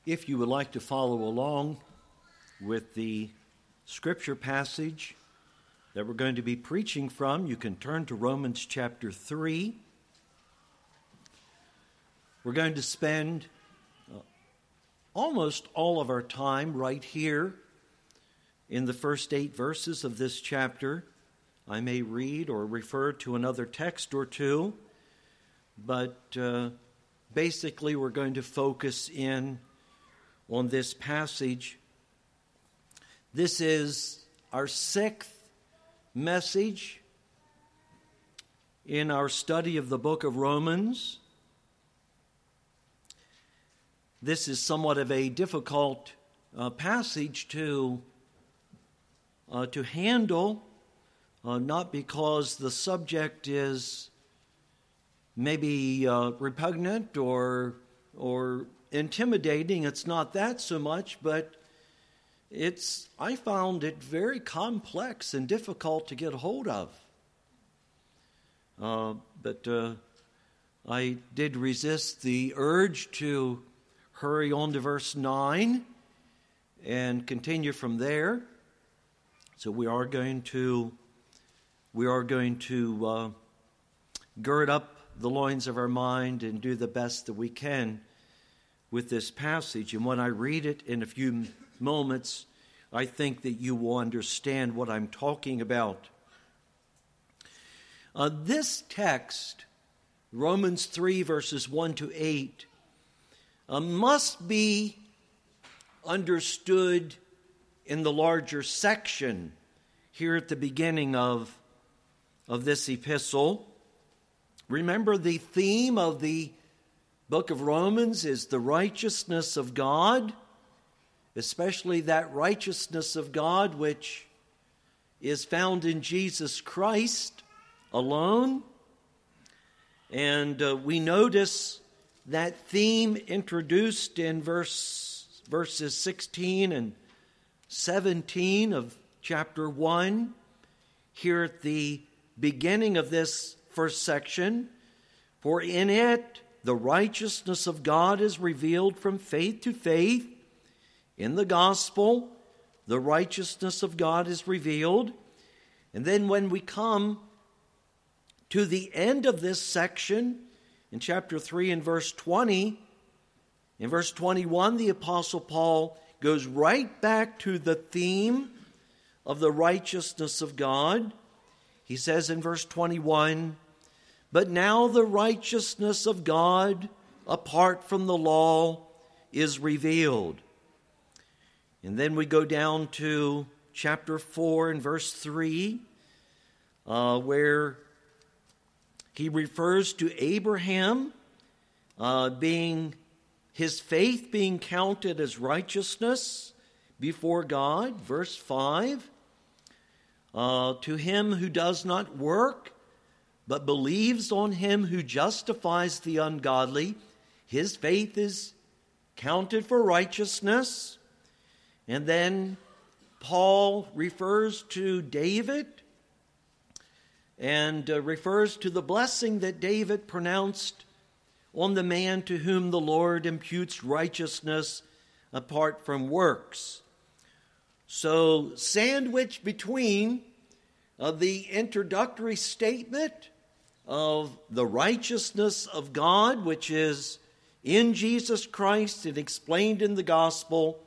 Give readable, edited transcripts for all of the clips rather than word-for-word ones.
If you would like to follow along with the scripture passage that we're going to be preaching from, you can turn to Romans chapter 3. We're going to spend almost all of our time right here in the first 8 verses of this chapter. I may read or refer to another text or two, but basically we're going to focus in on this passage. This is our 6th message in our study of the book of Romans. This is somewhat of a difficult passage to handle, not because the subject is maybe repugnant or intimidating. It's not that so much, but I found it very complex and difficult to get a hold of. But I did resist the urge to hurry on to verse 9 and continue from there. So we are going to gird up the loins of our mind and do the best that we can with this passage. And when I read it in a few moments, I think that you will understand what I'm talking about. This text, Romans 3 verses 1 to 8, must be understood in the larger section here at the beginning of this epistle. Remember, the theme of the book of Romans is the righteousness of God, especially that righteousness of God which is found in Jesus Christ alone. And we notice that theme introduced in verses 16 and 17 of chapter 1 here at the beginning of this first section. For in it the righteousness of God is revealed from faith to faith. In the gospel, the righteousness of God is revealed. And then when we come to the end of this section, in chapter 3 and verse 20, in verse 21, the Apostle Paul goes right back to the theme of the righteousness of God. He says in verse 21, "But now the righteousness of God apart from the law is revealed." And then we go down to chapter 4 and verse 3, where he refers to Abraham his faith being counted as righteousness before God. Verse 5, "To him who does not work, but believes on him who justifies the ungodly, his faith is counted for righteousness." And then Paul refers to David and refers to the blessing that David pronounced on the man to whom the Lord imputes righteousness apart from works. So, sandwiched between the introductory statement of the righteousness of God, which is in Jesus Christ and explained in the gospel,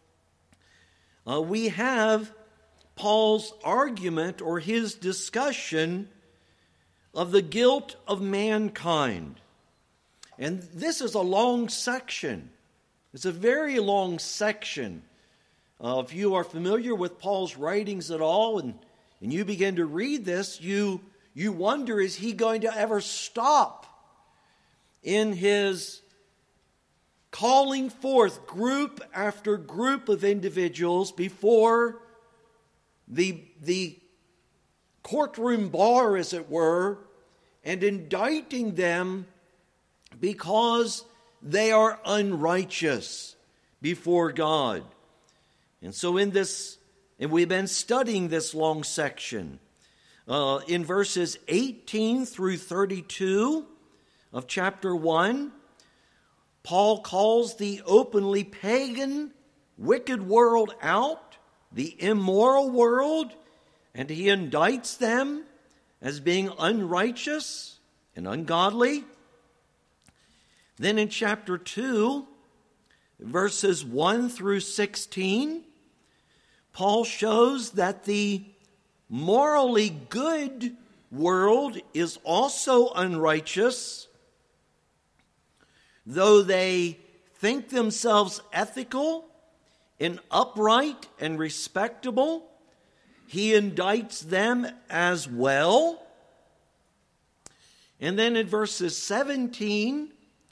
we have Paul's argument or his discussion of the guilt of mankind. And this is a long section. It's a very long section. If you are familiar with Paul's writings at all and you begin to read this, you wonder, is he going to ever stop in his calling forth group after group of individuals before the courtroom bar, as it were, and indicting them because they are unrighteous before God. And so in this, and we've been studying this long section, in verses 18 through 32 of chapter 1, Paul calls the openly pagan, wicked world out, the immoral world, and he indicts them as being unrighteous and ungodly. Then in chapter 2, verses 1 through 16, Paul shows that the morally good world is also unrighteous. Though they think themselves ethical and upright and respectable, he indicts them as well. And then in verses 17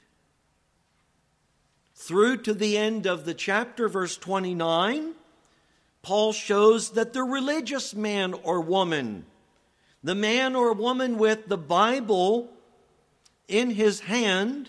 through to the end of the chapter, verse 29, Paul shows that the religious man or woman, the man or woman with the Bible in his hand,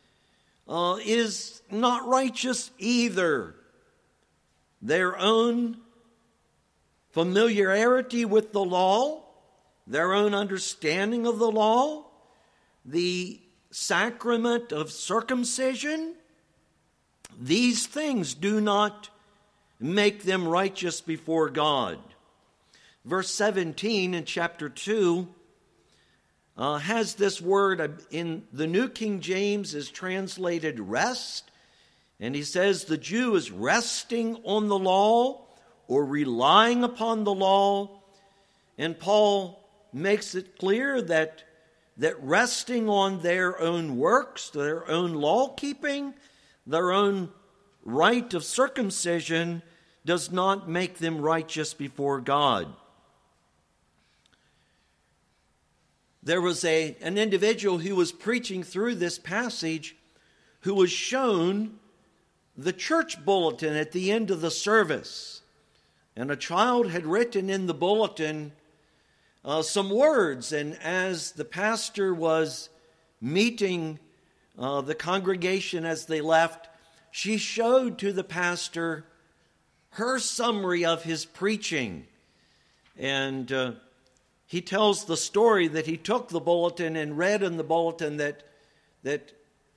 is not righteous either. Their own familiarity with the law, their own understanding of the law, the sacrament of circumcision, these things do not make them righteous before God. Verse 17 in chapter 2 has this word in the New King James is translated rest. And he says the Jew is resting on the law or relying upon the law. And Paul makes it clear that resting on their own works, their own law keeping, their own rite of circumcision does not make them righteous before God. There was an individual who was preaching through this passage who was shown the church bulletin at the end of the service. And a child had written in the bulletin some words. And as the pastor was meeting the congregation as they left, she showed to the pastor her summary of his preaching. And he tells the story that he took the bulletin and read in the bulletin that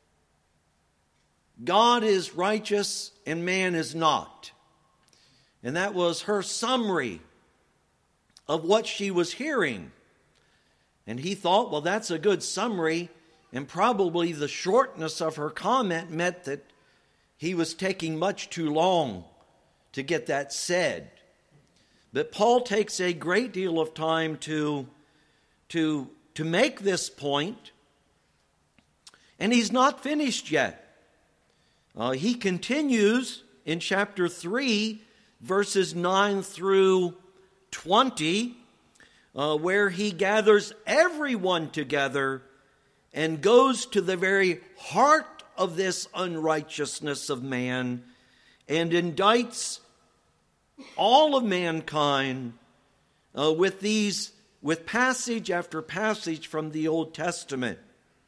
God is righteous and man is not. And that was her summary of what she was hearing. And he thought, well, that's a good summary. And probably the shortness of her comment meant that he was taking much too long to get that said. But Paul takes a great deal of time to make this point. And he's not finished yet. He continues in chapter 3, verses 9 through 20, where he gathers everyone together and goes to the very heart of this unrighteousness of man and indicts all of mankind with passage after passage from the Old Testament.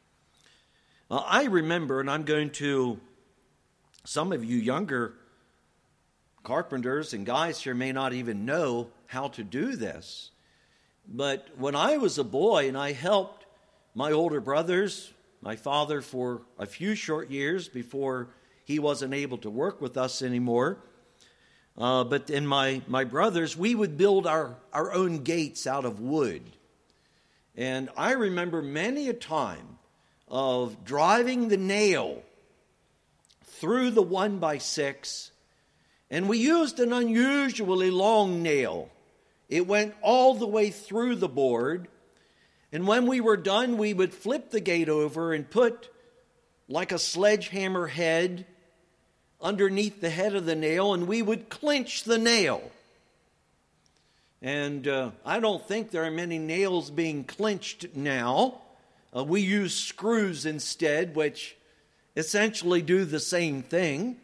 I remember, and I'm going to, some of you younger carpenters and guys here may not even know how to do this. But when I was a boy and I helped my older brothers, my father for a few short years before he wasn't able to work with us anymore, but in my brothers, we would build our own gates out of wood. And I remember many a time of driving the nail through the 1x6, and we used an unusually long nail. It went all the way through the board, and when we were done, we would flip the gate over and put like a sledgehammer head underneath the head of the nail, and we would clinch the nail. And I don't think there are many nails being clinched now. We use screws instead, which essentially do the same thing.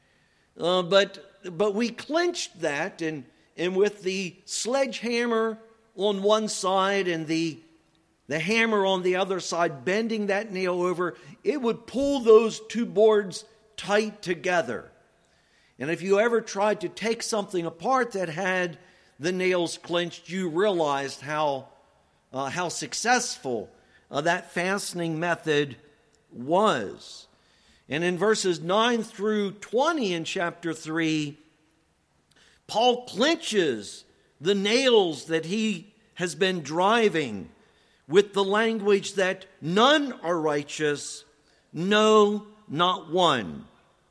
But we clinched that, and with the sledgehammer on one side and the hammer on the other side, bending that nail over, it would pull those two boards tight together. And if you ever tried to take something apart that had the nails clinched, you realized how successful that fastening method was. And in verses 9 through 20 in chapter 3, Paul clinches the nails that he has been driving with the language that none are righteous, no, not one.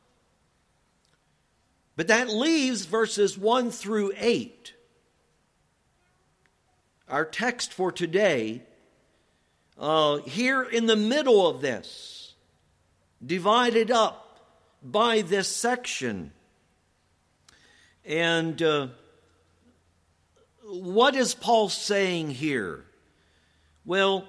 But that leaves verses 1 through 8. Our text for today, here in the middle of this, divided up by this section. And what is Paul saying here? Well,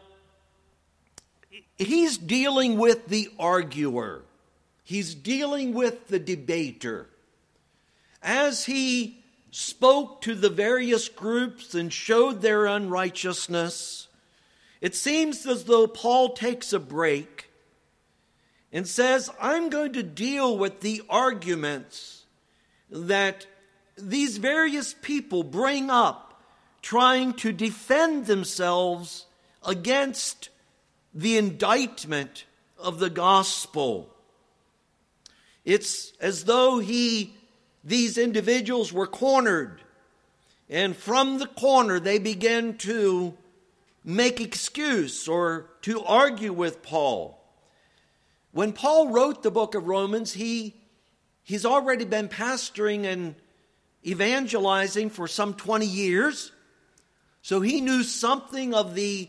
he's dealing with the arguer. He's dealing with the debater. As he spoke to the various groups and showed their unrighteousness, it seems as though Paul takes a break and says, I'm going to deal with the arguments that these various people bring up, trying to defend themselves against the indictment of the gospel. It's as though these individuals were cornered, and from the corner they began to make excuse or to argue with Paul. When Paul wrote the book of Romans, he's already been pastoring and evangelizing for some 20 years, so he knew something of the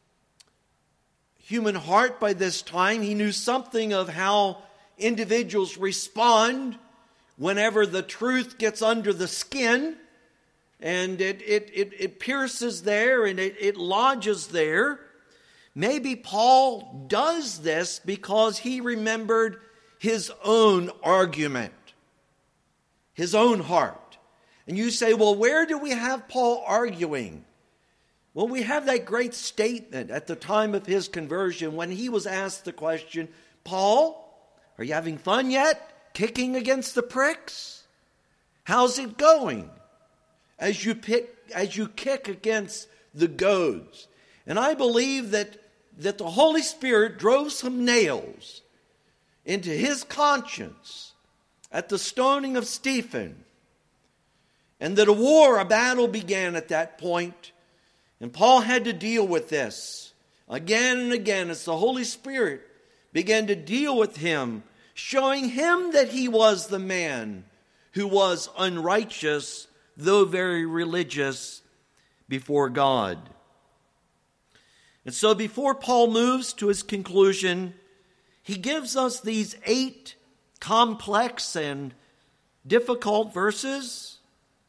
human heart by this time. He knew something of how individuals respond whenever the truth gets under the skin, and it pierces there and it lodges there. Maybe Paul does this because he remembered his own argument, his own heart. And you say, well, where do we have Paul arguing? Well, we have that great statement at the time of his conversion when he was asked the question, Paul, are you having fun yet? Kicking against the pricks? How's it going as you kick against the goads? And I believe that the Holy Spirit drove some nails into his conscience at the stoning of Stephen, and that a battle began at that point. And Paul had to deal with this again and again as the Holy Spirit began to deal with him, showing him that he was the man who was unrighteous, though very religious before God. And so before Paul moves to his conclusion, he gives us these 8 complex and difficult verses.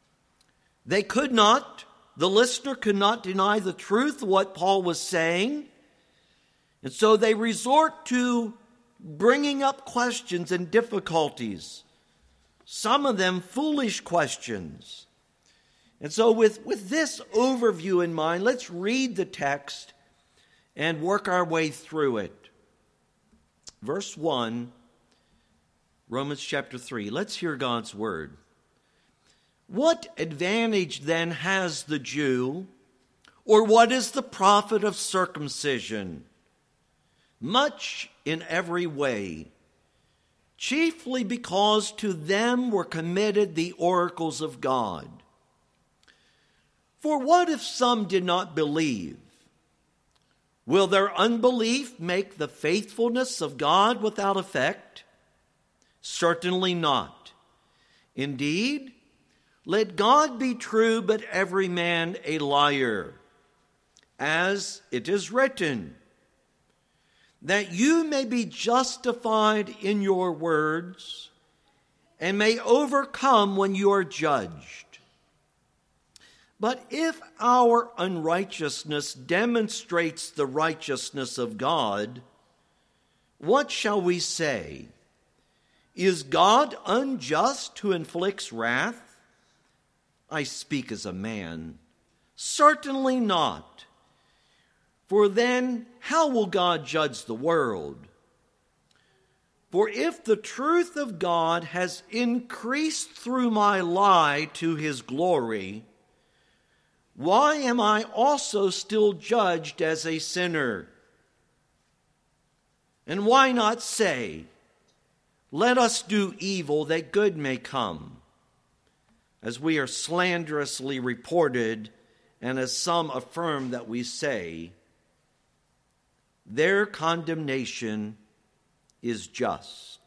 The listener could not deny the truth of what Paul was saying. And so they resort to bringing up questions and difficulties, some of them foolish questions. And so with this overview in mind, let's read the text and work our way through it. Verse 1, Romans chapter 3. Let's hear God's word. What advantage then has the Jew, or what is the profit of circumcision? Much in every way, chiefly because to them were committed the oracles of God. For what if some did not believe? Will their unbelief make the faithfulness of God without effect? Certainly not. Indeed, let God be true, but every man a liar. As it is written, that you may be justified in your words, and may overcome when you are judged. But if our unrighteousness demonstrates the righteousness of God, what shall we say? Is God unjust who inflicts wrath? I speak as a man. Certainly not. For then, how will God judge the world? For if the truth of God has increased through my lie to his glory, why am I also still judged as a sinner? And why not say, let us do evil that good may come, as we are slanderously reported, and as some affirm that we say, their condemnation is just.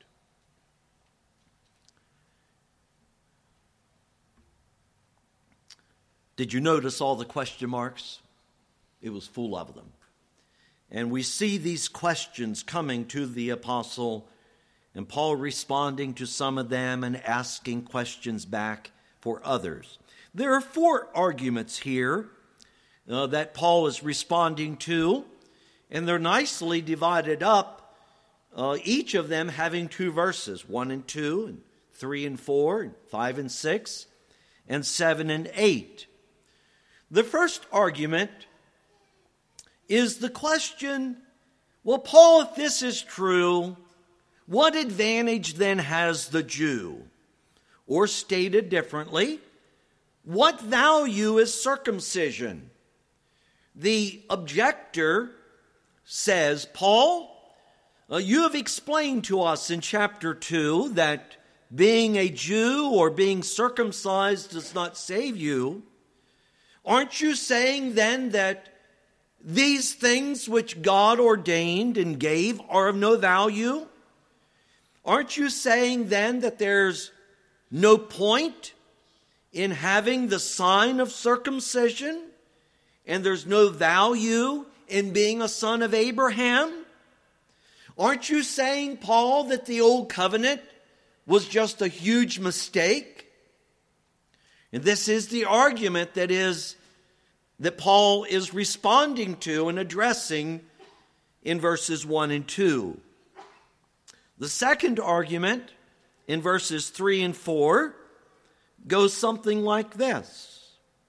Did you notice all the question marks? It was full of them. And we see these questions coming to the apostle, and Paul responding to some of them and asking questions back for others. There are 4 arguments here that Paul is responding to, and they're nicely divided up, each of them having 2 verses, 1 and 2, and 3 and 4, and 5 and 6, and 7 and 8. The first argument is the question, well, Paul, if this is true, what advantage then has the Jew? Or stated differently, what value is circumcision? The objector says, Paul, you have explained to us in chapter 2 that being a Jew or being circumcised does not save you. Aren't you saying then that these things which God ordained and gave are of no value? Aren't you saying then that there's no point in having the sign of circumcision, and there's no value in being a son of Abraham? Aren't you saying, Paul, that the old covenant was just a huge mistake? And this is the argument that Paul is responding to and addressing in verses 1 and 2. The second argument in verses 3 and 4 goes something like this.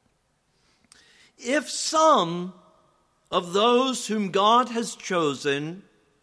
If some of those whom God has chosen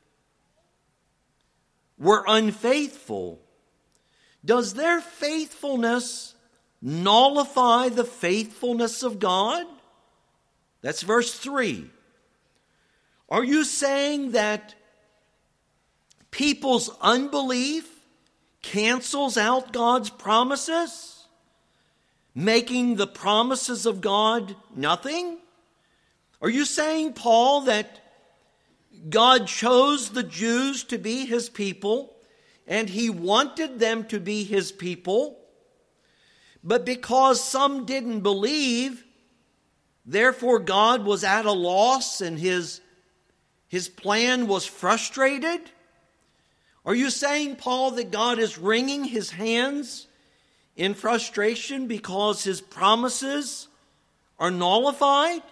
were unfaithful, does their faithfulness nullify the faithfulness of God? That's verse 3. Are you saying that people's unbelief cancels out God's promises, making the promises of God nothing? Are you saying, Paul, that God chose the Jews to be his people, and he wanted them to be his people, but because some didn't believe, therefore God was at a loss and his plan was frustrated? Are you saying, Paul, that God is wringing his hands in frustration because his promises are nullified?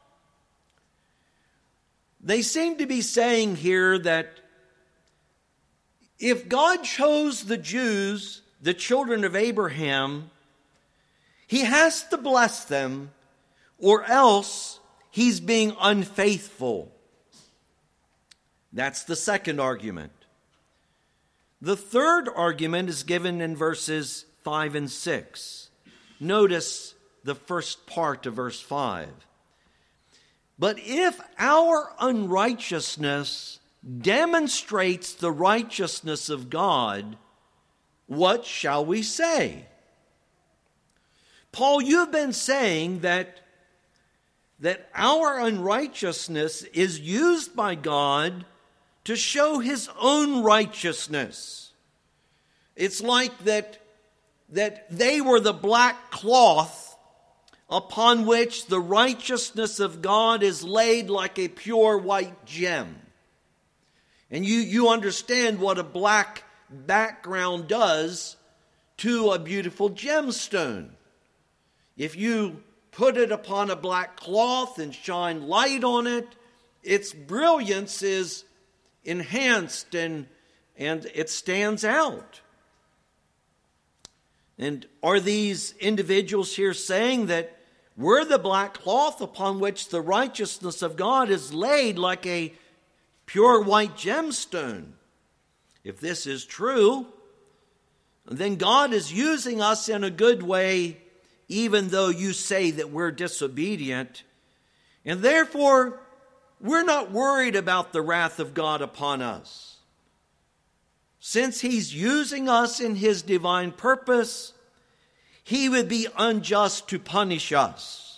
They seem to be saying here that if God chose the Jews, the children of Abraham, he has to bless them, or else he's being unfaithful. That's the second argument. The third argument is given in verses 5 and 6. Notice the first part of verse 5. But if our unrighteousness demonstrates the righteousness of God, what shall we say? Paul, you've been saying that our unrighteousness is used by God to show his own righteousness. It's like that they were the black cloth upon which the righteousness of God is laid like a pure white gem. And you understand what a black background does to a beautiful gemstone. If you put it upon a black cloth and shine light on it, its brilliance is enhanced and it stands out. And are these individuals here saying that we're the black cloth upon which the righteousness of God is laid like a pure white gemstone? If this is true, then God is using us in a good way, even though you say that we're disobedient. And therefore, we're not worried about the wrath of God upon us. since he's using us in his divine purpose, he would be unjust to punish us.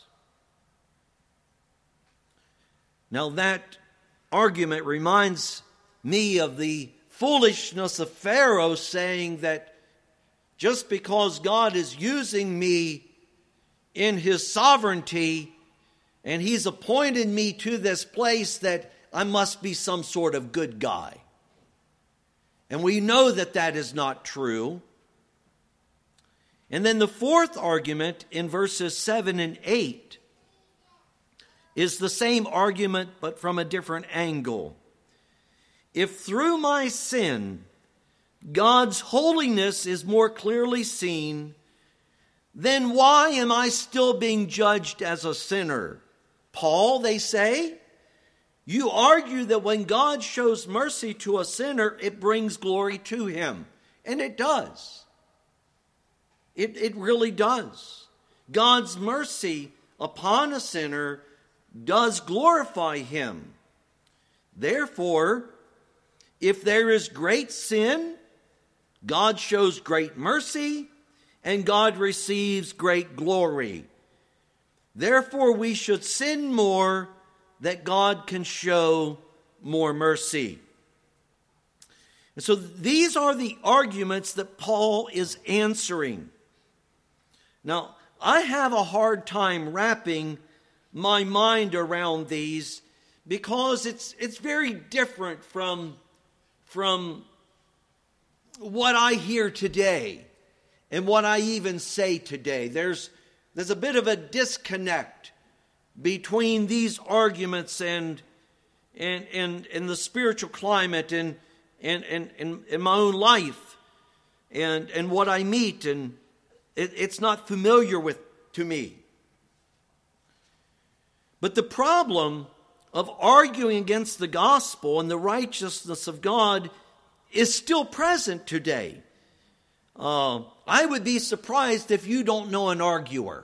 Now that argument reminds me of the foolishness of Pharaoh saying that just because God is using me in his sovereignty and he's appointed me to this place, that I must be some sort of good guy. And we know that that is not true. And then the fourth argument in verses 7 and 8 is the same argument but from a different angle. If through my sin God's holiness is more clearly seen, then why am I still being judged as a sinner? Paul, they say, you argue that when God shows mercy to a sinner, it brings glory to him. And it does. It really does. God's mercy upon a sinner does glorify him. Therefore, if there is great sin, God shows great mercy, and God receives great glory. Therefore, we should sin more, that God can show more mercy. And so these are the arguments that Paul is answering. Now, I have a hard time wrapping my mind around these because it's very different from what I hear today and what I even say today. There's a bit of a disconnect between these arguments and the spiritual climate and my own life and what I meet, and it's not familiar to me. But the problem of arguing against the gospel and the righteousness of God is still present today. I would be surprised if you don't know an arguer.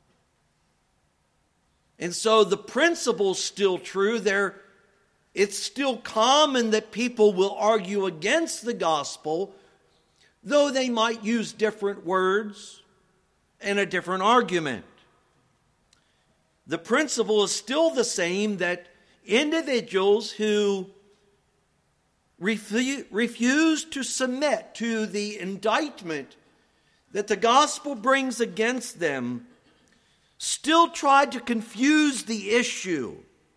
And so the principle's still true. It's still common that people will argue against the gospel, though they might use different words and a different argument. The principle is still the same, that individuals who refuse to submit to the indictment that the gospel brings against them still try to confuse the issue.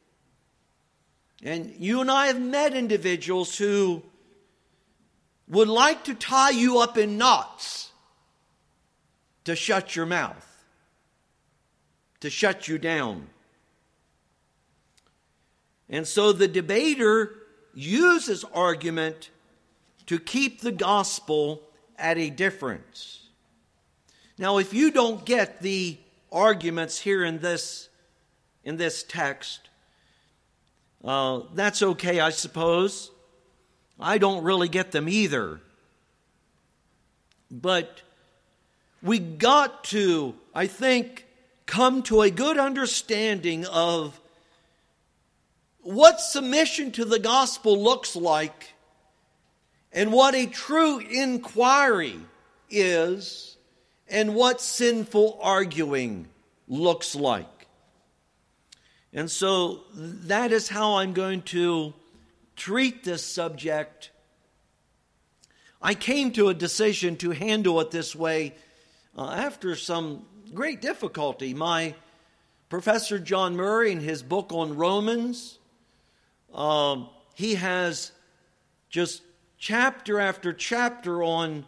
And you and I have met individuals who would like to tie you up in knots to shut your mouth, to shut you down. And so the debater uses argument to keep the gospel at a difference. Now, if you don't get the arguments here in this text, that's okay, I suppose. I don't really get them either. But we got to, I think, come to a good understanding of what submission to the gospel looks like and what a true inquiry is and what sinful arguing looks like. And so that is how I'm going to treat this subject. I came to a decision to handle it this way after some great difficulty. My Professor John Murray, in his book on Romans, he has just chapter after chapter on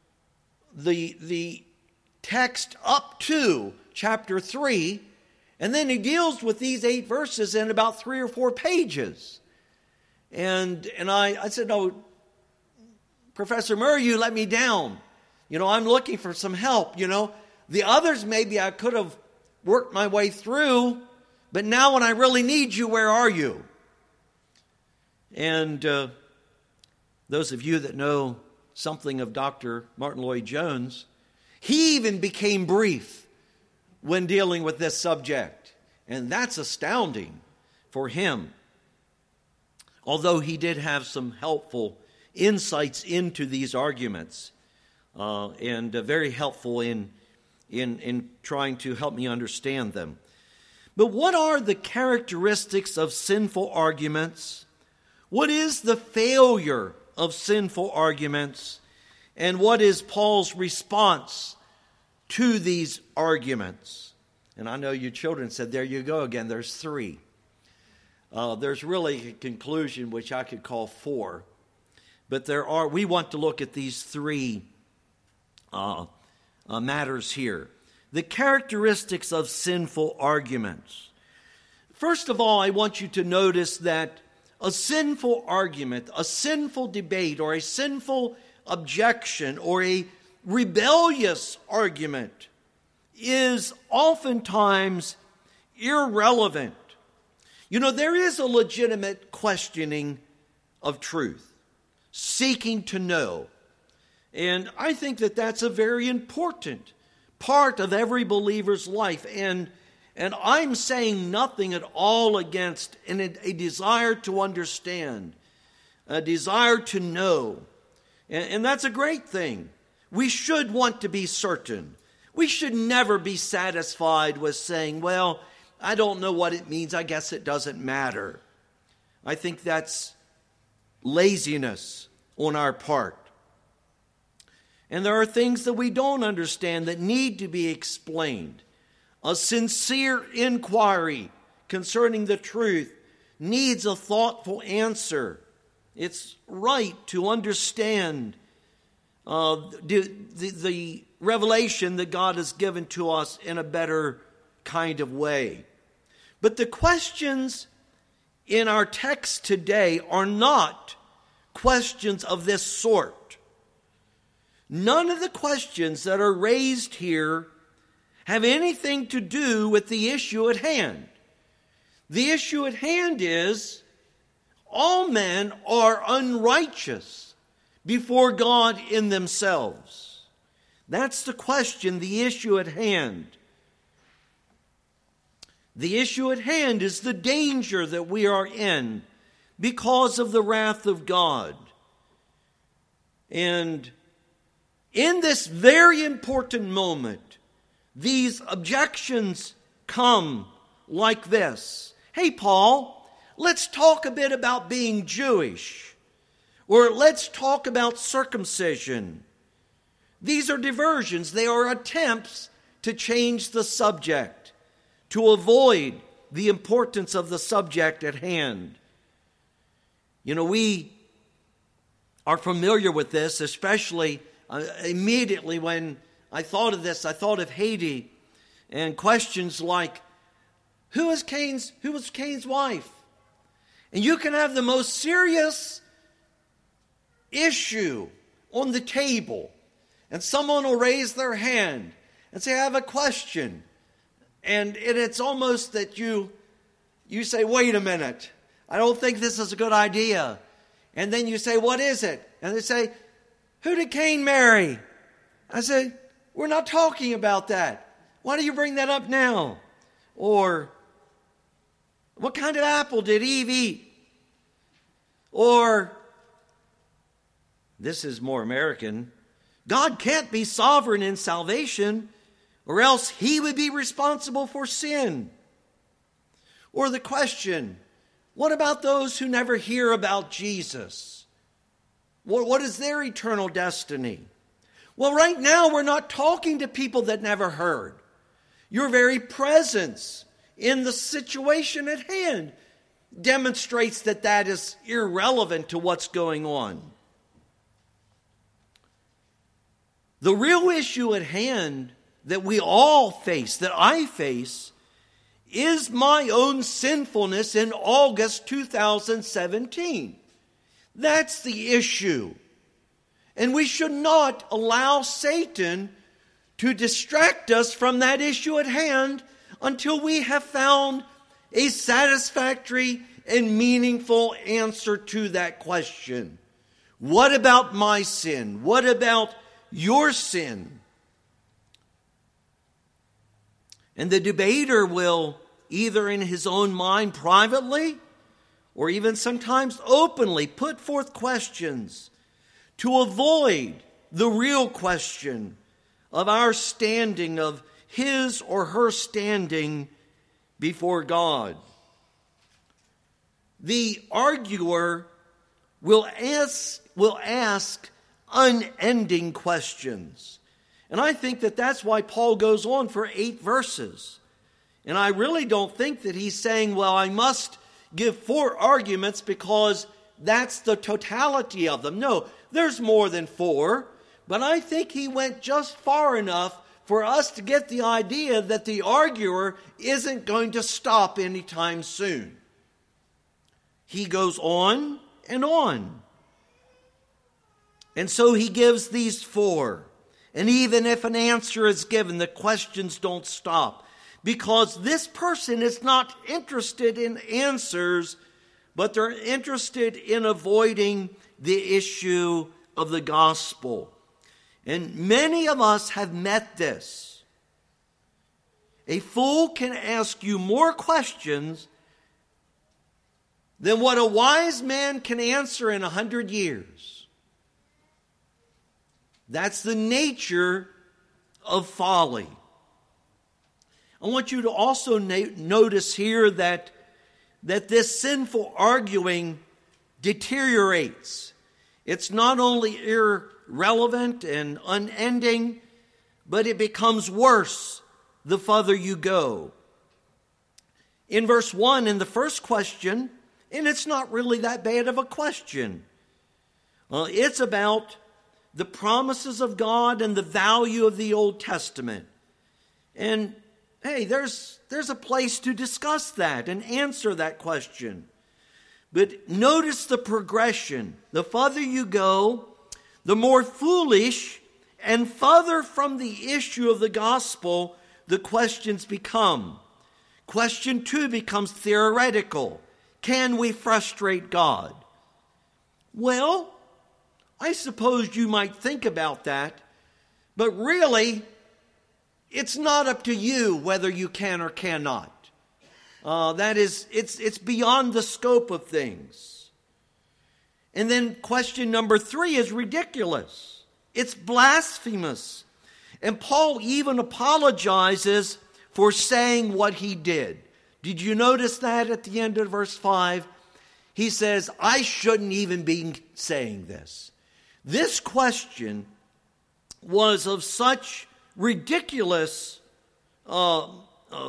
the text up to chapter 3, and then he deals with these 8 verses in about 3 or 4 pages. And I said, no, Professor Murray, you let me down. I'm looking for some help. The others maybe I could have worked my way through, but now when I really need you, where are you? And those of you that know something of Dr. Martin Lloyd-Jones, he even became brief when dealing with this subject. And that's astounding for him. Although he did have some helpful insights into these arguments, and very helpful in trying to help me understand them. But what are the characteristics of sinful arguments? What is the failure of sinful arguments? And what is Paul's response to these arguments? And I know you children said, there you go again, there's 3. There's really a conclusion which I could call 4. But we want to look at these 3 matters here. The characteristics of sinful arguments. First of all, I want you to notice that a sinful argument, a sinful debate, or a sinful objection, or a rebellious argument is oftentimes irrelevant. You know, there is a legitimate questioning of truth, seeking to know. And I think that that's a very important part of every believer's life. And I'm saying nothing at all against a desire to understand, a desire to know. And that's a great thing. We should want to be certain. We should never be satisfied with saying, well, I don't know what it means. I guess it doesn't matter. I think that's laziness on our part. And there are things that we don't understand that need to be explained. A sincere inquiry concerning the truth needs a thoughtful answer. It's right to understand the revelation that God has given to us in a better kind of way. But the questions in our text today are not questions of this sort. None of the questions that are raised here have anything to do with the issue at hand. The issue at hand is all men are unrighteous before God in themselves. That's the question, the issue at hand. The issue at hand is the danger that we are in because of the wrath of God. And in this very important moment, these objections come like this. Hey, Paul, let's talk a bit about being Jewish. Or let's talk about circumcision. These are diversions. They are attempts to change the subject, to avoid the importance of the subject at hand. You know, we are familiar with this, especially immediately when I thought of this, I thought of Haiti and questions like, who was Cain's wife? And you can have the most serious issue on the table, and someone will raise their hand and say, I have a question. And it's almost that you say, wait a minute, I don't think this is a good idea. And then you say, what is it? And they say, who did Cain marry? I say, we're not talking about that. Why do you bring that up now? Or, what kind of apple did Eve eat? Or, this is more American, God can't be sovereign in salvation, or else he would be responsible for sin. Or the question, what about those who never hear about Jesus? What is their eternal destiny? Well, right now we're not talking to people that never heard. Your very presence in the situation at hand demonstrates that that is irrelevant to what's going on. The real issue at hand that we all face, that I face, is my own sinfulness in August 2017. That's the issue. And we should not allow Satan to distract us from that issue at hand until we have found a satisfactory and meaningful answer to that question. What about my sin? What about your sin? And the debater will, either in his own mind privately or even sometimes openly, put forth questions to avoid the real question of our standing, of his or her standing before God. The arguer will ask unending questions. And I think that that's why Paul goes on for 8 verses. And I really don't think that he's saying, well, I must give 4 arguments because that's the totality of them. No, there's more than 4. But I think he went just far enough for us to get the idea that the arguer isn't going to stop anytime soon. He goes on and on. And so he gives these 4. And even if an answer is given, the questions don't stop. Because this person is not interested in answers, but they're interested in avoiding the issue of the gospel. And many of us have met this. A fool can ask you more questions than what a wise man can answer in 100 years. That's the nature of folly. I want you to also notice here that this sinful arguing deteriorates. It's not only irrelevant and unending, but it becomes worse the further you go. In verse 1, in the first question, and it's not really that bad of a question. It's about the promises of God and the value of the Old Testament. And hey, there's a place to discuss that and answer that question. But notice the progression. The further you go, the more foolish and further from the issue of the gospel the questions become. Question 2 becomes theoretical. Can we frustrate God? Well, I suppose you might think about that, but really, it's not up to you whether you can or cannot. It's beyond the scope of things. And then question number 3 is ridiculous. It's blasphemous. And Paul even apologizes for saying what he did. Did you notice that at the end of verse 5? He says, I shouldn't even be saying this. This question was of such ridiculous form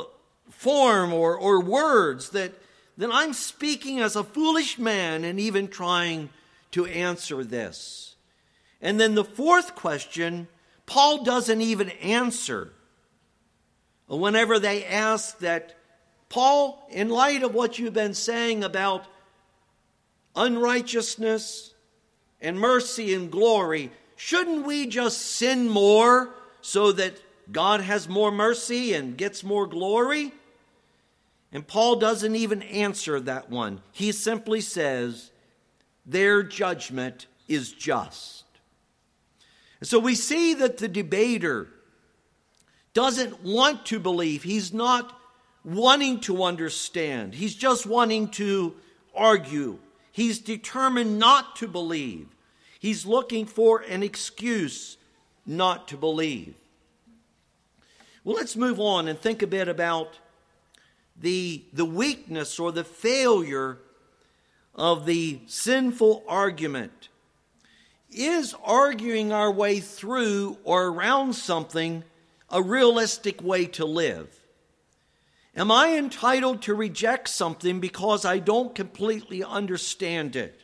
or words that I'm speaking as a foolish man and even trying to answer this. And then the 4th question, Paul doesn't even answer. Whenever they ask that, Paul, in light of what you've been saying about unrighteousness and mercy and glory, shouldn't we just sin more so that God has more mercy and gets more glory? And Paul doesn't even answer that one. He simply says, their judgment is just. And so we see that the debater doesn't want to believe. He's not wanting to understand. He's just wanting to argue. He's determined not to believe. He's looking for an excuse not to believe. Well, let's move on and think a bit about the weakness or the failure of the sinful argument. Is arguing our way through or around something a realistic way to live? Am I entitled to reject something because I don't completely understand it?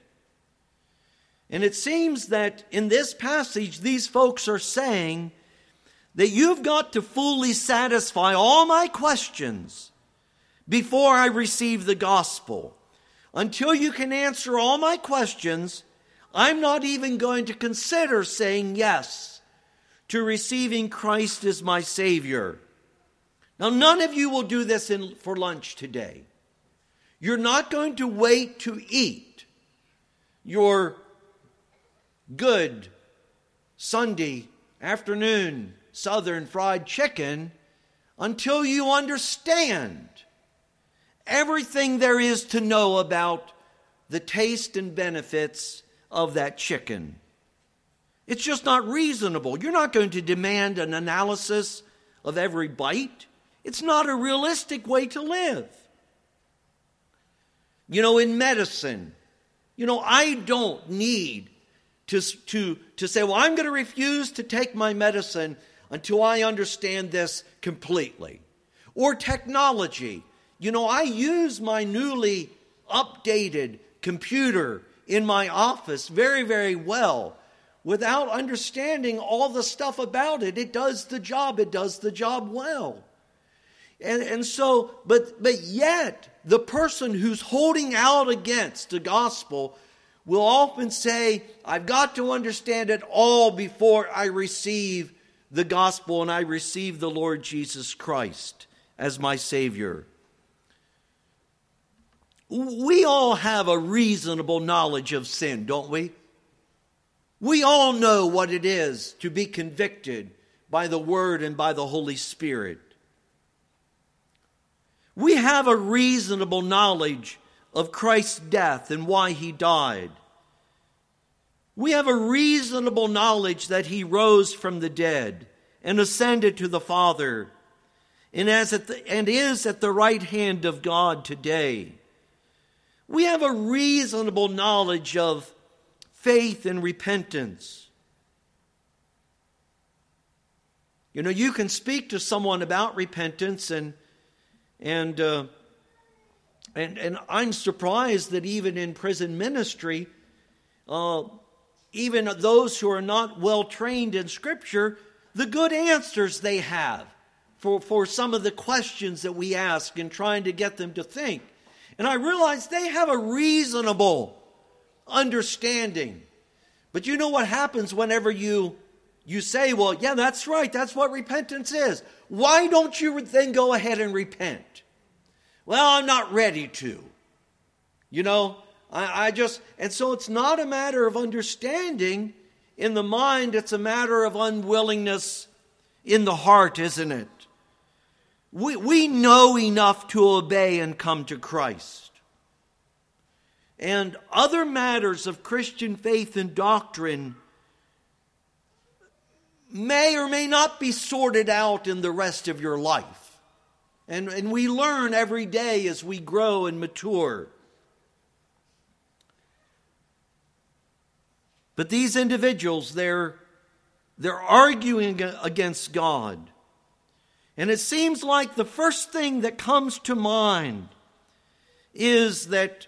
And it seems that in this passage, these folks are saying that you've got to fully satisfy all my questions before I receive the gospel. Until you can answer all my questions, I'm not even going to consider saying yes to receiving Christ as my Savior. Now, none of you will do this for lunch today. You're not going to wait to eat your good Sunday afternoon Southern fried chicken until you understand everything there is to know about the taste and benefits of that chicken. It's just not reasonable. You're not going to demand an analysis of every bite. It's not a realistic way to live. In medicine, I don't need to say, well, I'm going to refuse to take my medicine until I understand this completely. Or technology. I use my newly updated computer in my office very, very well without understanding all the stuff about it. It does the job. It does the job well. And so, but yet, the person who's holding out against the gospel will often say, I've got to understand it all before I receive the gospel and I receive the Lord Jesus Christ as my Savior. We all have a reasonable knowledge of sin, don't we? We all know what it is to be convicted by the Word and by the Holy Spirit. We have a reasonable knowledge of Christ's death and why He died. We have a reasonable knowledge that He rose from the dead and ascended to the Father and is at the right hand of God today. We have a reasonable knowledge of faith and repentance. You can speak to someone about repentance and I'm surprised that even in prison ministry, even those who are not well trained in Scripture, the good answers they have for some of the questions that we ask in trying to get them to think. And I realize they have a reasonable understanding. But you know what happens whenever you say, well, yeah, that's right, that's what repentance is. Why don't you then go ahead and repent? Well, I'm not ready to. And so it's not a matter of understanding in the mind, it's a matter of unwillingness in the heart, isn't it? We know enough to obey and come to Christ. And other matters of Christian faith and doctrine may or may not be sorted out in the rest of your life. And we learn every day as we grow and mature. But these individuals, they're arguing against God. And it seems like the first thing that comes to mind is that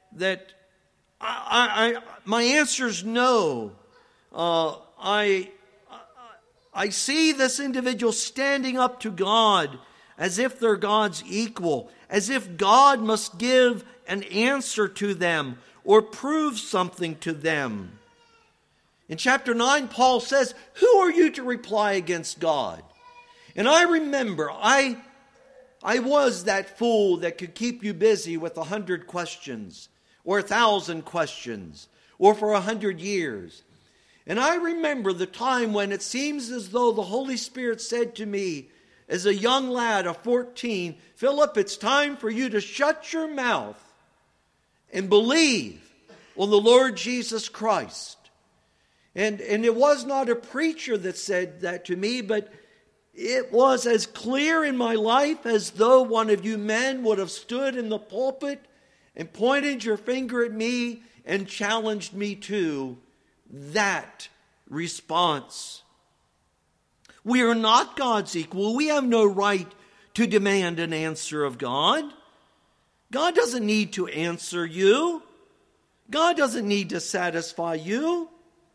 my answer is no. I see this individual standing up to God as if they're God's equal, as if God must give an answer to them or prove something to them. In chapter 9, Paul says, who are you to reply against God? And I remember, I was that fool that could keep you busy with 100 questions, or 1,000 questions, or for 100 years. And I remember the time when it seems as though the Holy Spirit said to me, as a young lad of 14, Philip, it's time for you to shut your mouth and believe on the Lord Jesus Christ. And it was not a preacher that said that to me, but it was as clear in my life as though one of you men would have stood in the pulpit and pointed your finger at me and challenged me to that response. We are not God's equal. We have no right to demand an answer of God. God doesn't need to answer you. God doesn't need to satisfy you.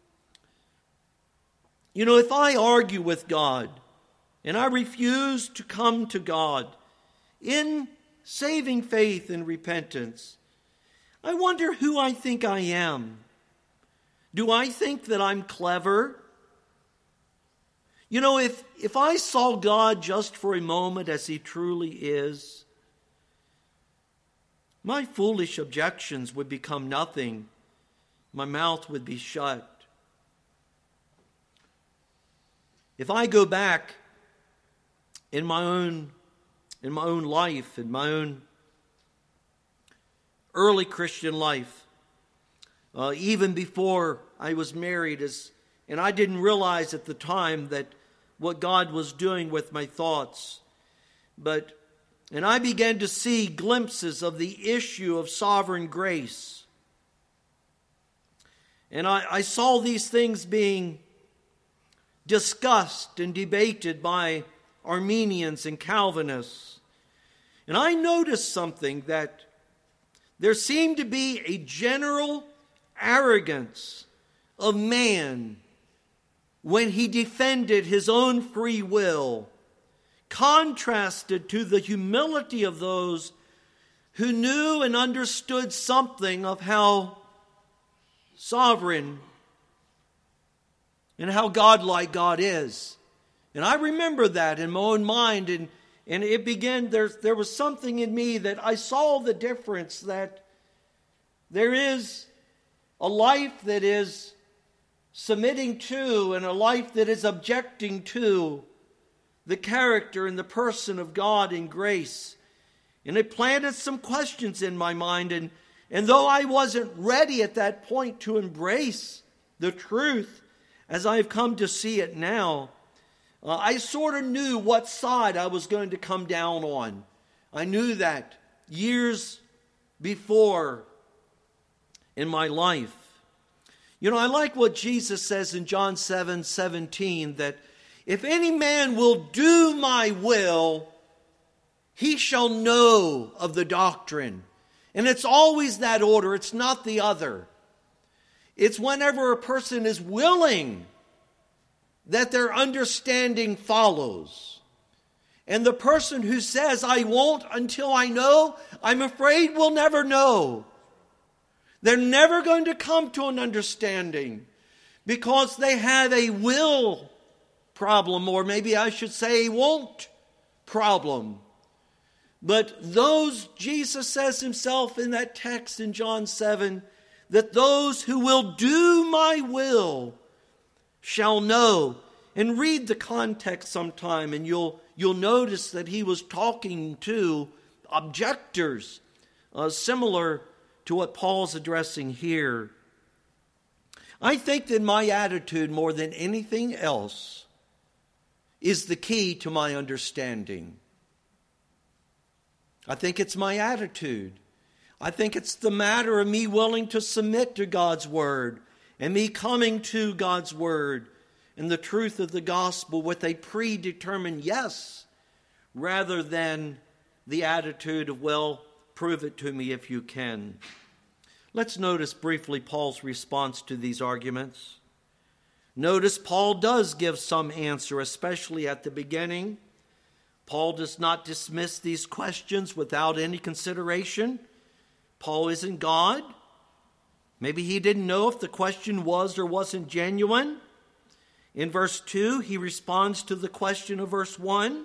If I argue with God and I refuse to come to God in saving faith and repentance, I wonder who I think I am. Do I think that I'm clever? If I saw God just for a moment as He truly is, my foolish objections would become nothing. My mouth would be shut. If I go back in my own life, in my own early Christian life, even before I was married, as And I didn't realize at the time that what God was doing with my thoughts. And I began to see glimpses of the issue of sovereign grace. And I saw these things being discussed and debated by Arminians and Calvinists. And I noticed something, that there seemed to be a general arrogance of man when he defended his own free will, contrasted to the humility of those who knew and understood something of how sovereign and how godlike God is. And I remember that in my own mind, and it began, there was something in me that I saw the difference, that there is a life that is submitting to and a life that is objecting to the character and the person of God in grace. And it planted some questions in my mind, and though I wasn't ready at that point to embrace the truth as I've come to see it now, I sort of knew what side I was going to come down on. I knew that years before in my life. You know, I like what Jesus says in John 7:17, that if any man will do my will, he shall know of the doctrine. And it's always that order. It's not the other. It's whenever a person is willing that their understanding follows. And the person who says, I won't until I know, I'm afraid will never know. They're never going to come to an understanding because they have a will problem, or maybe I should say a won't problem. But those, Jesus says himself in that text in John 7, that those who will do my will shall know. And read the context sometime, and you'll notice that he was talking to objectors, similar to what Paul's addressing here. I think that my attitude, more than anything else, is the key to my understanding. I think it's my attitude. I think it's the matter of me willing to submit to God's word, and me coming to God's word and the truth of the gospel with a predetermined yes, rather than the attitude of, well, prove it to me if you can. Let's notice briefly Paul's response to these arguments. Notice Paul does give some answer, especially at the beginning. Paul does not dismiss these questions without any consideration. Paul isn't God. Maybe he didn't know if the question was or wasn't genuine. In verse 2, he responds to the question of verse 1.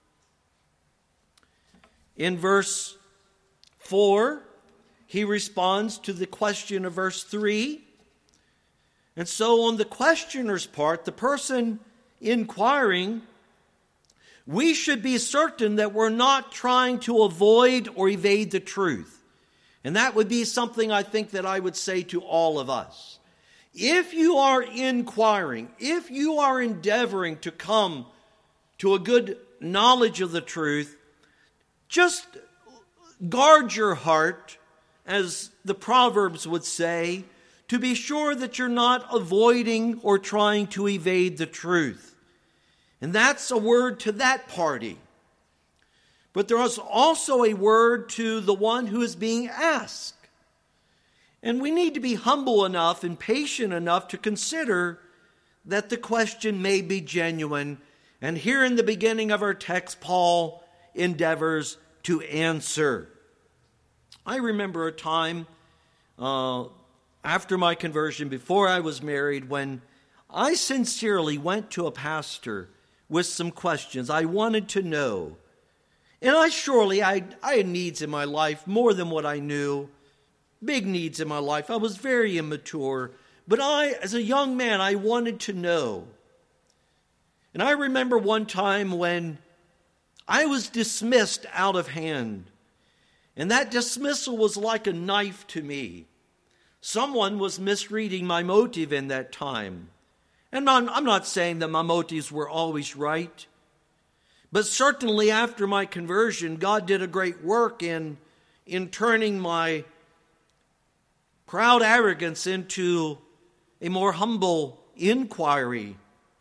In verse 4, he responds to the question of verse 3. And so on the questioner's part, the person inquiring, we should be certain that we're not trying to avoid or evade the truth. And that would be something I think that I would say to all of us. If you are inquiring, if you are endeavoring to come to a good knowledge of the truth, just guard your heart, as the Proverbs would say, to be sure that you're not avoiding or trying to evade the truth. And that's a word to that party. But there is also a word to the one who is being asked. And we need to be humble enough and patient enough to consider that the question may be genuine. And here in the beginning of our text, Paul endeavors to answer. I remember a time after my conversion, before I was married, when I sincerely went to a pastor with some questions I wanted to know. And I had needs in my life more than what I knew. Big needs in my life. I was very immature. But as a young man, I wanted to know. And I remember one time when I was dismissed out of hand. And that dismissal was like a knife to me. Someone was misreading my motive in that time. And I'm not saying that my motives were always right, but certainly after my conversion, God did a great work in turning my proud arrogance into a more humble inquiry.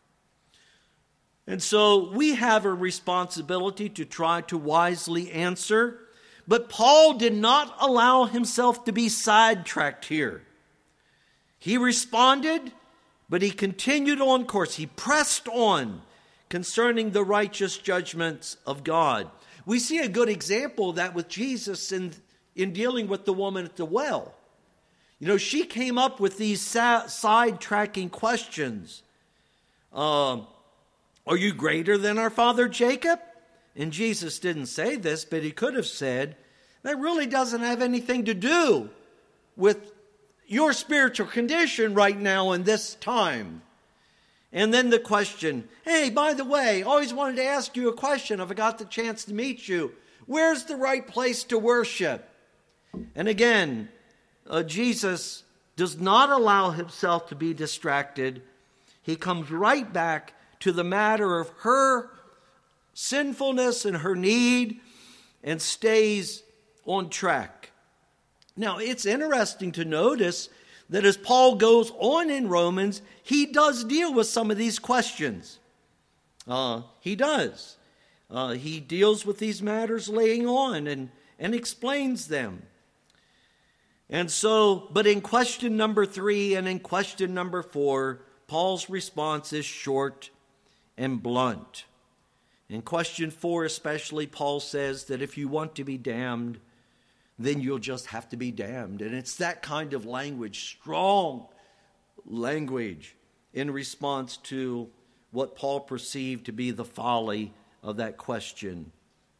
And so we have a responsibility to try to wisely answer, but Paul did not allow himself to be sidetracked here. He responded, but he continued on course. He pressed on concerning the righteous judgments of God. We see a good example of that with Jesus in dealing with the woman at the well. She came up with these sidetracking questions. Are you greater than our father Jacob? And Jesus didn't say this, but he could have said, that really doesn't have anything to do with your spiritual condition right now in this time. And then the question, hey, by the way, always wanted to ask you a question if I got the chance to meet you. Where's the right place to worship? And again, Jesus does not allow himself to be distracted. He comes right back to the matter of her sinfulness and her need and stays on track. Now, it's interesting to notice that as Paul goes on in Romans, he does deal with some of these questions. He does. He deals with these matters laying on and explains them. And so, but in question number 3 and in question number 4, Paul's response is short and blunt. In question 4 especially, Paul says that if you want to be damned, then you'll just have to be damned. And it's that kind of language, strong language, in response to what Paul perceived to be the folly of that question.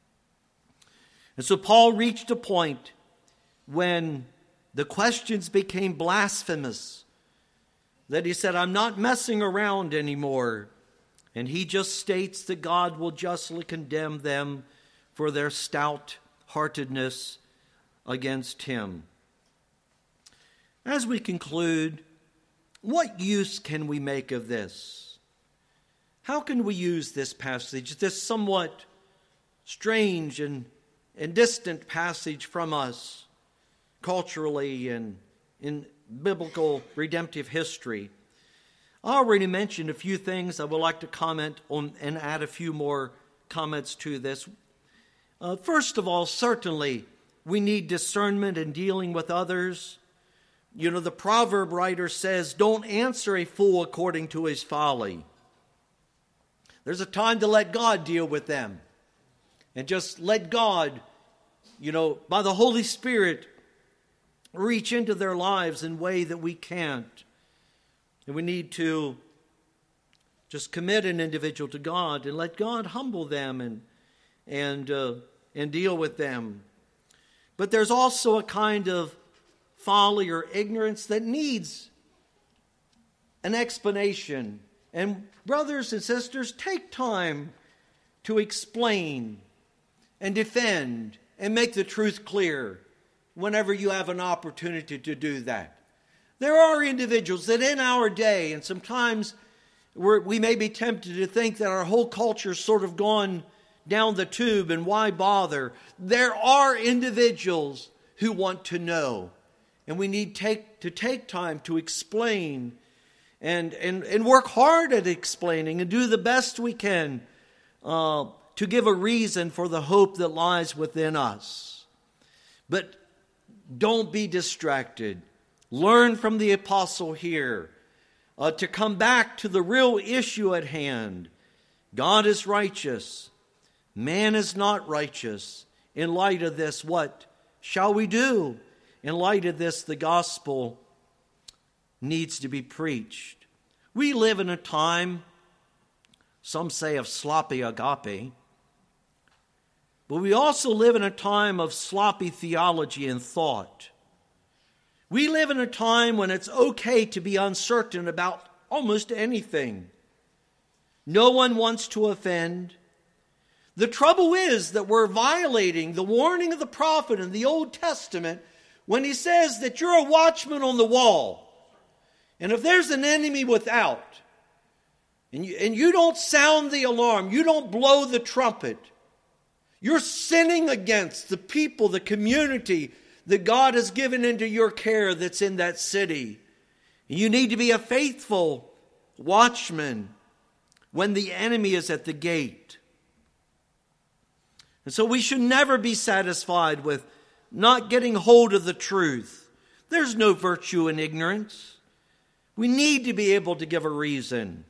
And so Paul reached a point when the questions became blasphemous, that he said, I'm not messing around anymore. And he just states that God will justly condemn them for their stout-heartedness against him. As we conclude, what use can we make of this? How can we use this passage, this somewhat strange and distant passage from us culturally and in biblical redemptive history? I already mentioned a few things. I would like to comment on and add a few more comments to this. First of all, certainly we need discernment in dealing with others. The proverb writer says, don't answer a fool according to his folly. There's a time to let God deal with them. And just let God, by the Holy Spirit, reach into their lives in a way that we can't. And we need to just commit an individual to God and let God humble them and deal with them. But there's also a kind of folly or ignorance that needs an explanation. And brothers and sisters, take time to explain and defend and make the truth clear whenever you have an opportunity to do that. There are individuals that in our day, and sometimes we may be tempted to think that our whole culture's sort of gone down the tube and why bother. There are individuals who want to know, and we need to take time to explain and work hard at explaining and do the best we can to give a reason for the hope that lies within us. But don't be distracted. Learn from the apostle here to come back to the real issue at hand. God is righteous. Man is not righteous. In light of this, what shall we do? In light of this, the gospel needs to be preached. We live in a time, some say, of sloppy agape, but we also live in a time of sloppy theology and thought. We live in a time when it's okay to be uncertain about almost anything. No one wants to offend. The trouble is that we're violating the warning of the prophet in the Old Testament when he says that you're a watchman on the wall. And if there's an enemy without, and you don't sound the alarm, you don't blow the trumpet, you're sinning against the people, the community that God has given into your care that's in that city. You need to be a faithful watchman when the enemy is at the gate. And so we should never be satisfied with not getting hold of the truth. There's no virtue in ignorance. We need to be able to give a reason.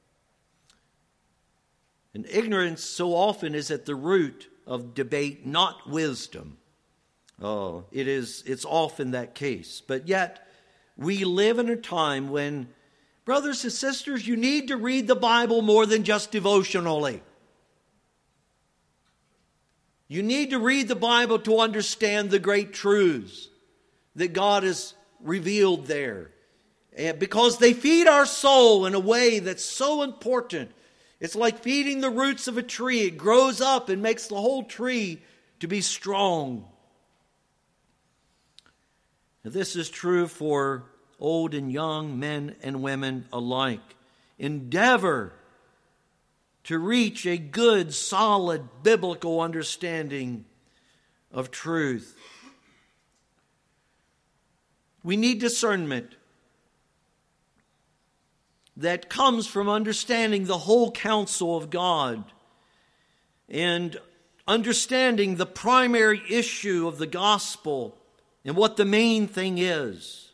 And ignorance so often is at the root of debate, not wisdom. Oh, it's often that case. But yet, we live in a time when, brothers and sisters, you need to read the Bible more than just devotionally. You need to read the Bible to understand the great truths that God has revealed there. Because they feed our soul in a way that's so important. It's like feeding the roots of a tree. It grows up and makes the whole tree to be strong. Now, this is true for old and young, men and women alike. Endeavor to reach a good, solid, biblical understanding of truth. We need discernment that comes from understanding the whole counsel of God and understanding the primary issue of the gospel and what the main thing is.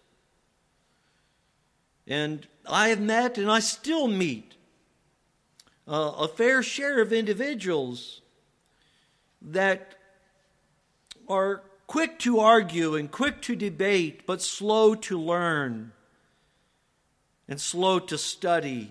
And I have met and I still meet a fair share of individuals that are quick to argue and quick to debate, but slow to learn and slow to study.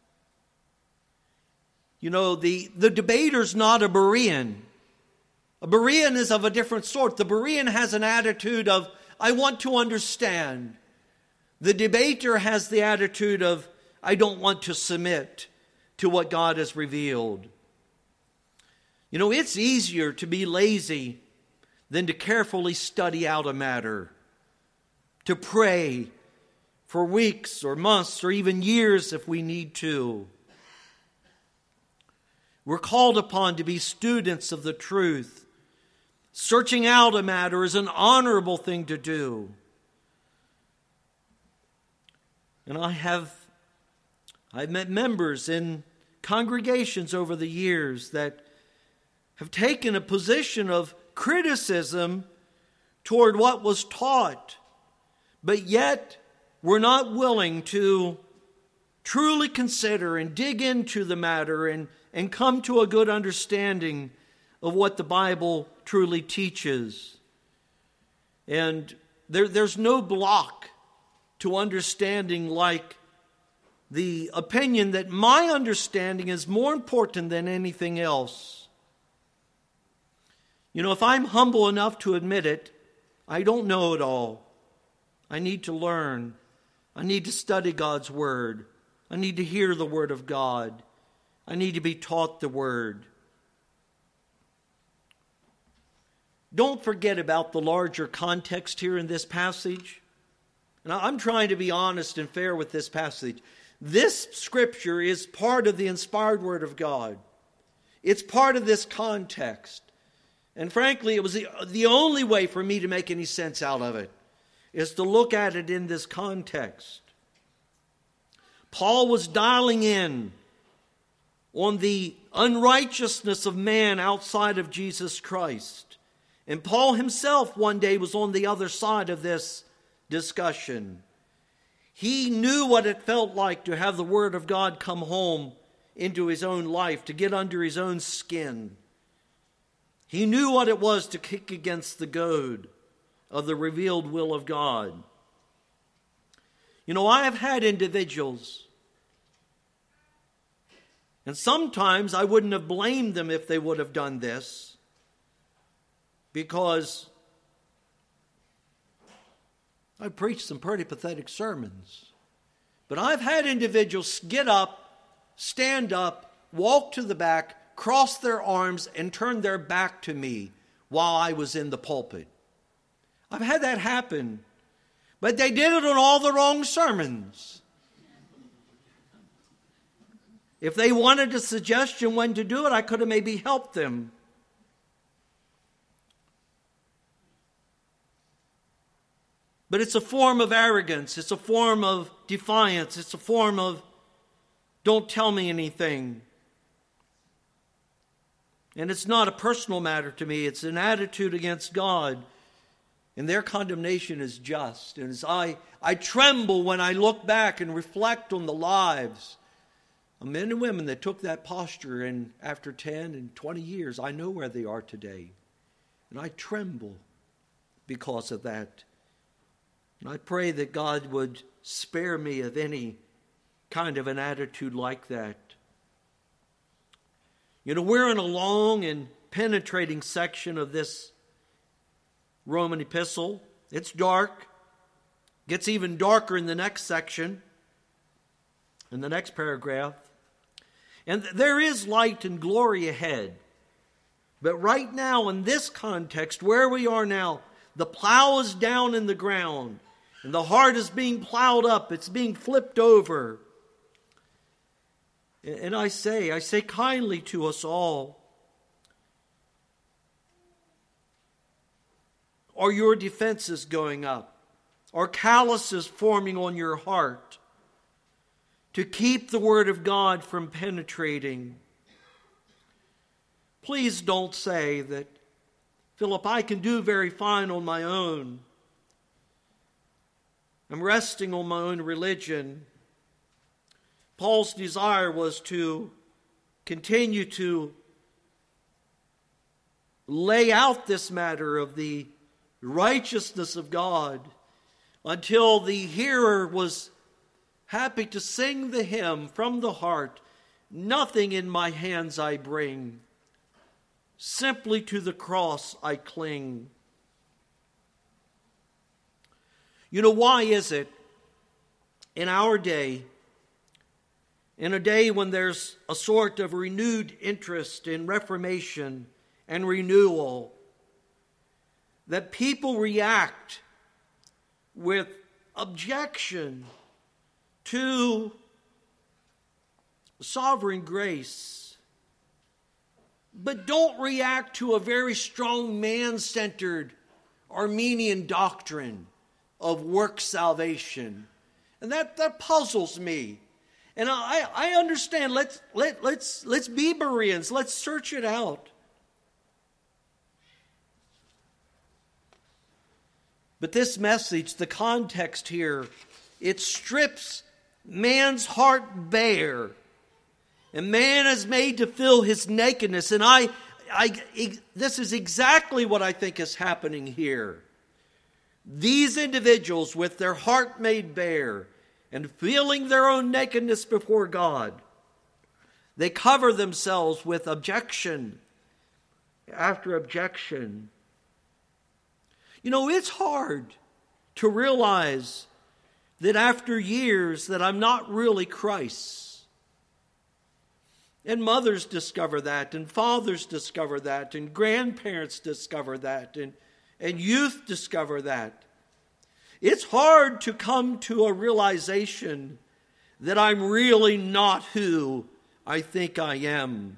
You know, the debater's not a Berean. A Berean is of a different sort. The Berean has an attitude of, I want to understand. The debater has the attitude of, I don't want to submit to what God has revealed. You know, it's easier to be lazy than to carefully study out a matter, to pray for weeks or months or even years if we need to. We're called upon to be students of the truth. Searching out a matter is an honorable thing to do. And I've met members in congregations over the years that have taken a position of criticism toward what was taught, but yet were not willing to truly consider and dig into the matter and come to a good understanding of what the Bible truly teaches. And there's no block to understanding like the opinion that my understanding is more important than anything else. You know, if I'm humble enough to admit it, I don't know it all. I need to learn. I need to study God's Word. I need to hear the Word of God. I need to be taught the Word. Don't forget about the larger context here in this passage. And I'm trying to be honest and fair with this passage. This scripture is part of the inspired Word of God. It's part of this context. And frankly, it was the only way for me to make any sense out of it, is to look at it in this context. Paul was dialing in on the unrighteousness of man outside of Jesus Christ. And Paul himself one day was on the other side of this discussion. He knew what it felt like to have the Word of God come home into his own life, to get under his own skin. He knew what it was to kick against the goad of the revealed will of God. You know, I have had individuals, and sometimes I wouldn't have blamed them if they would have done this, because I preached some pretty pathetic sermons. But I've had individuals get up, stand up, walk to the back, cross their arms, and turn their back to me while I was in the pulpit. I've had that happen. But they did it on all the wrong sermons. If they wanted a suggestion when to do it, I could have maybe helped them. But it's a form of arrogance. It's a form of defiance. It's a form of, don't tell me anything. And it's not a personal matter to me. It's an attitude against God. And their condemnation is just. And as I tremble when I look back and reflect on the lives of men and women that took that posture, and after 10 and 20 years, I know where they are today. And I tremble because of that. And I pray that God would spare me of any kind of an attitude like that. You know, we're in a long and penetrating section of this Roman epistle. It's dark. Gets even darker in the next section, in the next paragraph. And there is light and glory ahead. But right now, in this context, where we are now, the plow is down in the ground. And the heart is being plowed up. It's being flipped over. And I say kindly to us all, are your defenses going up? Are calluses forming on your heart to keep the Word of God from penetrating? Please don't say that, Philip, I can do very fine on my own. I'm resting on my own religion. Paul's desire was to continue to lay out this matter of the righteousness of God until the hearer was happy to sing the hymn from the heart, nothing in my hands I bring, simply to the cross I cling. You know, why is it in our day, in a day when there's a sort of renewed interest in reformation and renewal, that people react with objection to sovereign grace, but don't react to a very strong man-centered Arminian doctrine of work salvation? And that puzzles me. And I understand. Let's be Bereans. Let's search it out. But this message, the context here, it strips man's heart bare. And man is made to feel his nakedness. And this is exactly what I think is happening here. These individuals with their heart made bare and feeling their own nakedness before God, they cover themselves with objection after objection. You know, it's hard to realize that after years that I'm not really Christ's. And mothers discover that, and fathers discover that, and grandparents discover that, and youth discover that. It's hard to come to a realization that I'm really not who I think I am.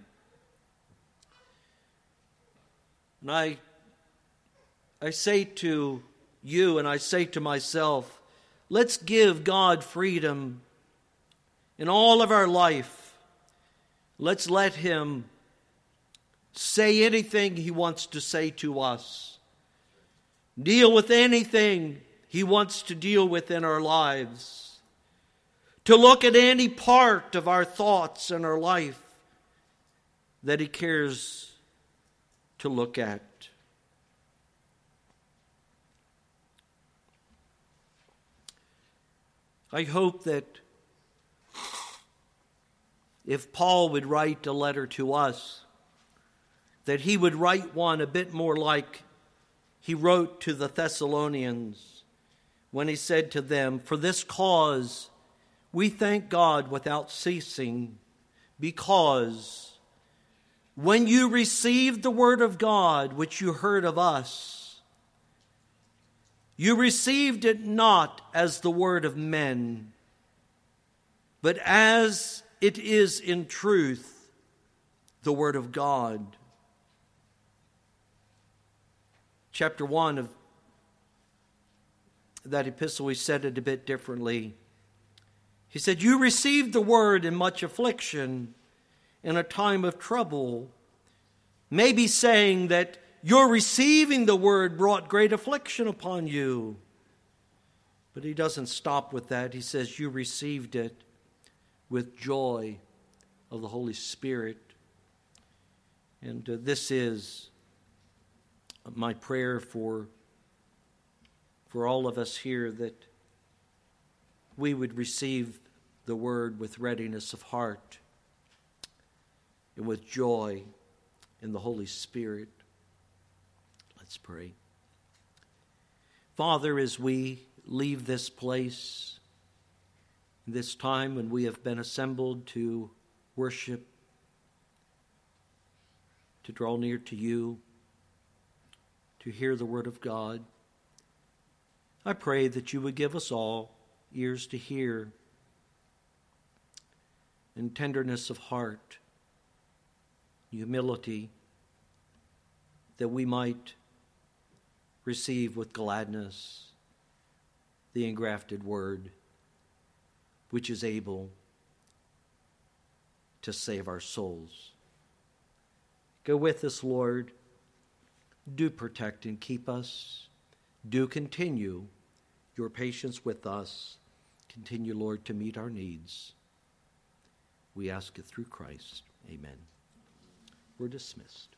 And I say to you and I say to myself, let's give God freedom in all of our life. Let's let Him say anything He wants to say to us. Deal with anything He wants to deal with in our lives. To look at any part of our thoughts and our life that He cares to look at. I hope that if Paul would write a letter to us, that he would write one a bit more like he wrote to the Thessalonians when he said to them, "For this cause we thank God without ceasing, because when you received the word of God which you heard of us, you received it not as the word of men, but as it is in truth the Word of God. Chapter 1 of that epistle, he said it a bit differently. He said, "You received the Word in much affliction, in a time of trouble." Maybe saying that your receiving the Word brought great affliction upon you. But he doesn't stop with that. He says, you received it with joy of the Holy Spirit. And this is my prayer for all of us here, that we would receive the Word with readiness of heart and with joy in the Holy Spirit. Let's pray. Father, as we leave this place, this time when we have been assembled to worship, to draw near to you, to hear the Word of God, I pray that you would give us all ears to hear and tenderness of heart, humility, that we might receive with gladness the engrafted Word, which is able to save our souls. Go with us, Lord. Do protect and keep us. Do continue your patience with us. Continue, Lord, to meet our needs. We ask it through Christ. Amen. We're dismissed.